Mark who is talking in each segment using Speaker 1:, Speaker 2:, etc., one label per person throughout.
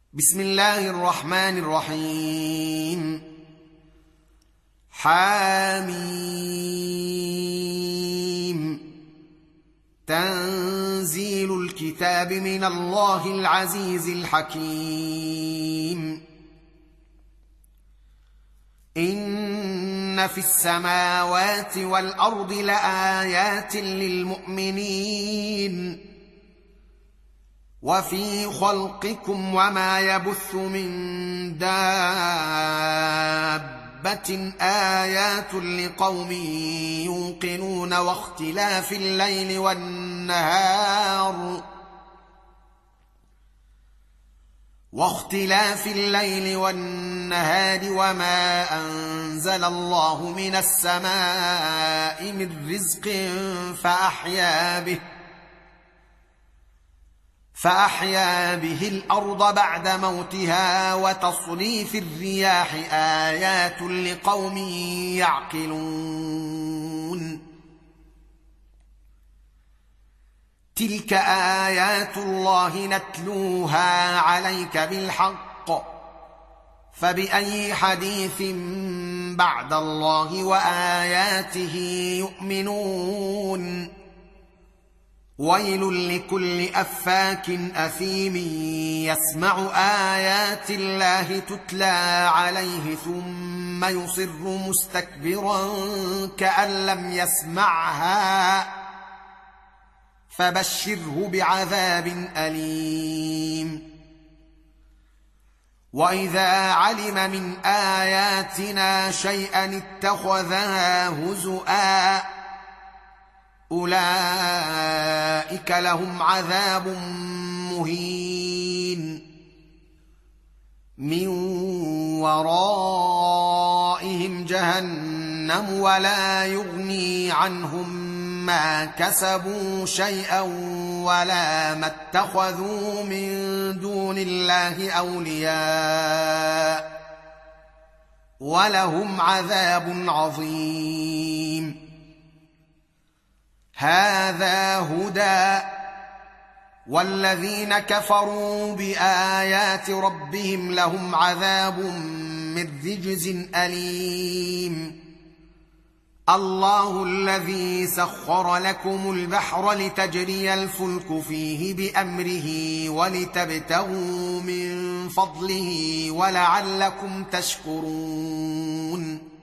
Speaker 1: بسم الله الرحمن الرحيم. حاميم. تنزيل الكتاب من الله العزيز الحكيم. إن في السماوات والأرض لآيات للمؤمنين وفي خلقكم وما يبث من دابة آيات لقوم يوقنون واختلاف الليل والنهار وما أنزل الله من السماء من رزق فأحيا به الأرض بعد موتها وتصريف الرياح آيات لقوم يعقلون. تلك آيات الله نتلوها عليك بالحق فبأي حديث بعد الله وآياته يؤمنون. ويل لكل أفاك أثيم يسمع آيات الله تتلى عليه ثم يصر مستكبرا كأن لم يسمعها فبشره بعذاب أليم. وإذا علم من آياتنا شيئا اتخذها هزؤا أولئك لهم عذاب مهين من ورائهم جهنم ولا يغني عنهم ما كسبوا شيئا ولا ما اتخذوا من دون الله أولياء ولهم عذاب عظيم. هذا هدى والذين كفروا بآيات ربهم لهم عذاب من رجز أليم. الله الذي سخر لكم البحر لتجري الفلك فيه بأمره ولتبتغوا من فضله ولعلكم تشكرون.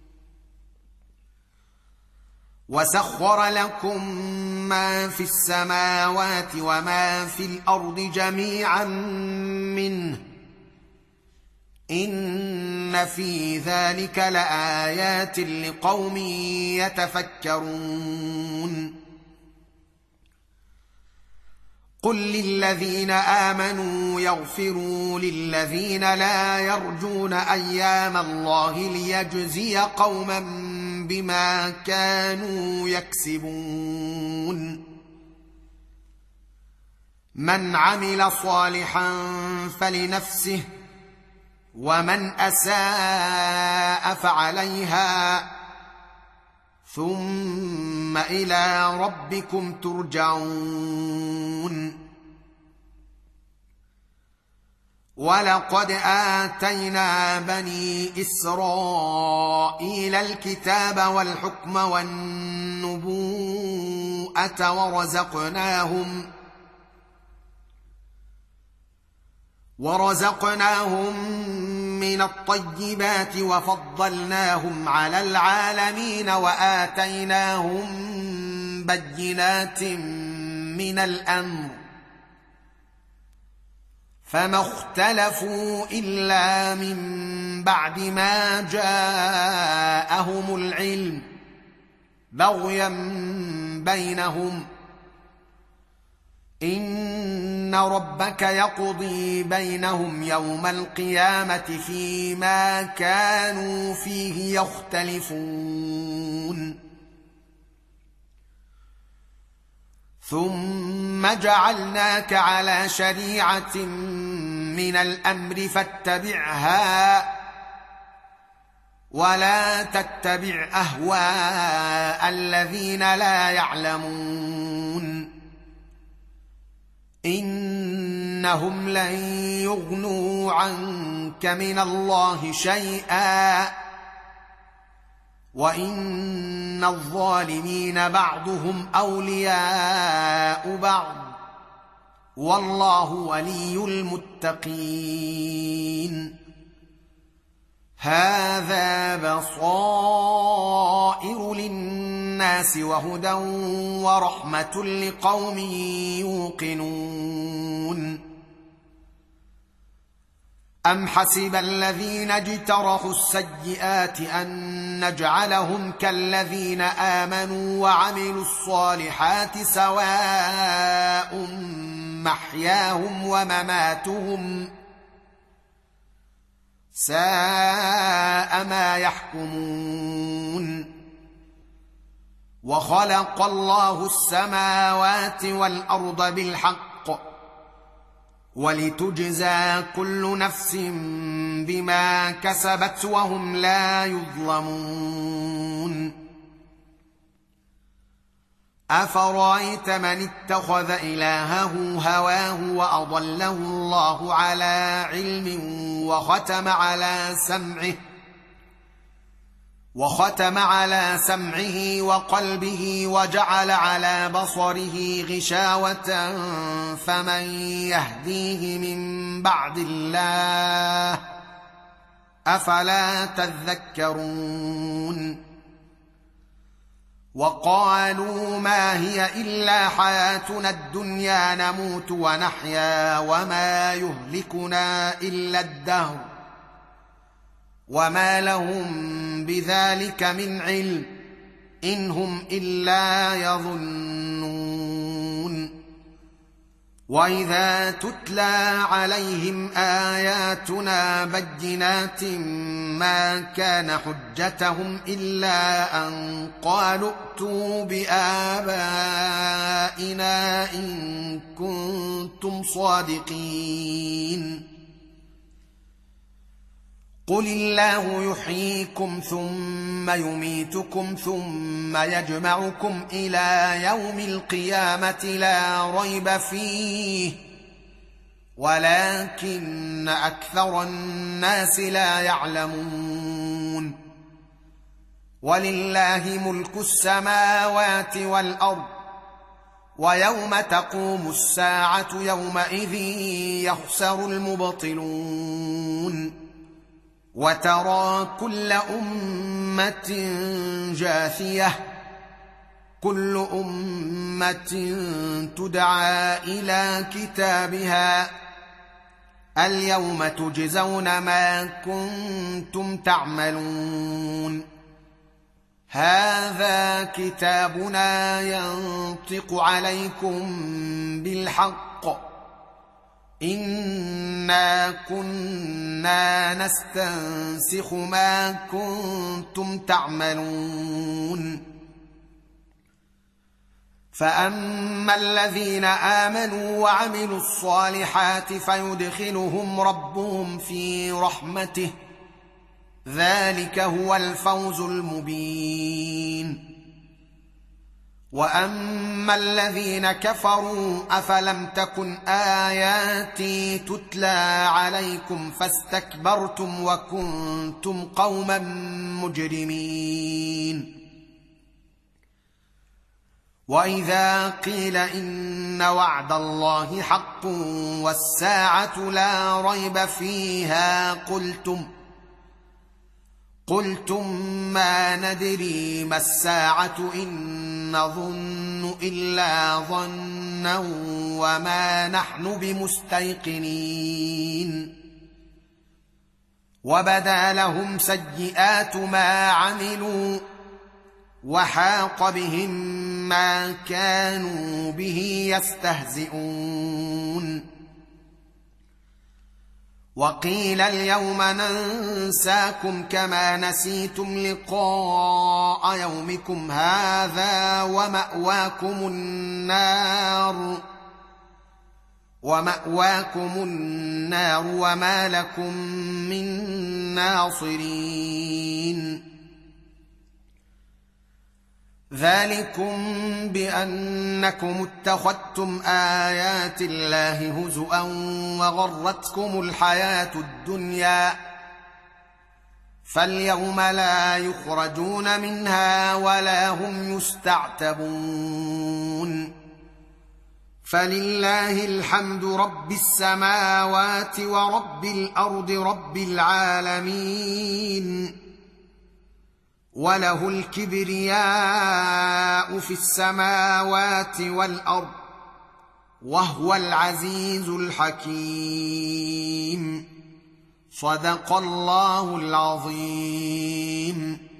Speaker 1: وسخر لكم ما في السماوات وما في الأرض جميعا منه إن في ذلك لآيات لقوم يتفكرون. قل للذين آمنوا يغفروا للذين لا يرجون أيام الله ليجزي قوما بما كانوا يكسبون. من عمل صالحا فلنفسه ومن أساء فعليها ثم إلى ربكم ترجعون. ولقد آتينا بني إسرائيل الكتاب والحكم والنبوءة ورزقناهم من الطيبات وفضلناهم على العالمين وآتيناهم بينات من الأمر فما اختلفوا إلا من بعد ما جاءهم العلم بغيا بينهم. إن ربك يقضي بينهم يوم القيامة فيما كانوا فيه يختلفون. ثم جعلناك على شريعة من الأمر فاتبعها ولا تتبع أهواء الذين لا يعلمون. إن إنهم لن يغنوا عنك من الله شيئا وإن الظالمين بعضهم أولياء بعض والله ولي المتقين. هذا بصائر للناس وهدى ورحمة لقوم يوقنون. أم حسب الذين اجترحوا السيئات أن نجعلهم كالذين آمنوا وعملوا الصالحات سواء محياهم ومماتهم ساء ما يحكمون. وخلق الله السماوات والأرض بالحق ولتجزى كل نفس بما كسبت وهم لا يظلمون. أفرأيت من اتخذ إلهه هواه وأضله الله على علم وختم على سمعه وقلبه وجعل على بصره غشاوة فمن يهديه من بعد الله أفلا تذكرون. وقالوا ما هي إلا حياتنا الدنيا نموت ونحيا وما يهلكنا إلا الدهر وما لهم بذلك من علم إن هم إلا يظنون. وإذا تتلى عليهم آياتنا بينات ما كان حجتهم إلا أن قالوا ائتوا بآبائنا إن كنتم صادقين. قل الله يحييكم ثم يميتكم ثم يجمعكم إلى يوم القيامة لا ريب فيه ولكن أكثر الناس لا يعلمون. ولله ملك السماوات والأرض ويوم تقوم الساعة يومئذ يخسر المبطلون. وترى كل أمة جاثية كل أمة تدعى إلى كتابها اليوم تجزون ما كنتم تعملون. هذا كتابنا ينطق عليكم بالحق إنا كنا نستنسخ ما كنتم تعملون. فأما الذين آمنوا وعملوا الصالحات فيدخلهم ربهم في رحمته ذلك هو الفوز المبين. وأما الذين كفروا أفلم تكن آياتي تتلى عليكم فاستكبرتم وكنتم قوما مجرمين. وإذا قيل إن وعد الله حق والساعة لا ريب فيها قلتم ما ندري ما الساعة إن نظن إلا ظنا وما نحن بمستيقنين. وبدا لهم سيئات ما عملوا وحاق بهم ما كانوا به يستهزئون. وقيل اليوم ننساكم كما نسيتم لقاء يومكم هذا ومأواكم النار وما لكم من ناصرين. ذلكم بأنكم اتخذتم آيات الله هزؤا وغرتكم الحياة الدنيا فاليوم لا يخرجون منها ولا هم يستعتبون فلله الحمد رب السماوات ورب الأرض رب العالمين وله الكبرياء في السماوات والأرض وهو العزيز الحكيم صدق الله العظيم.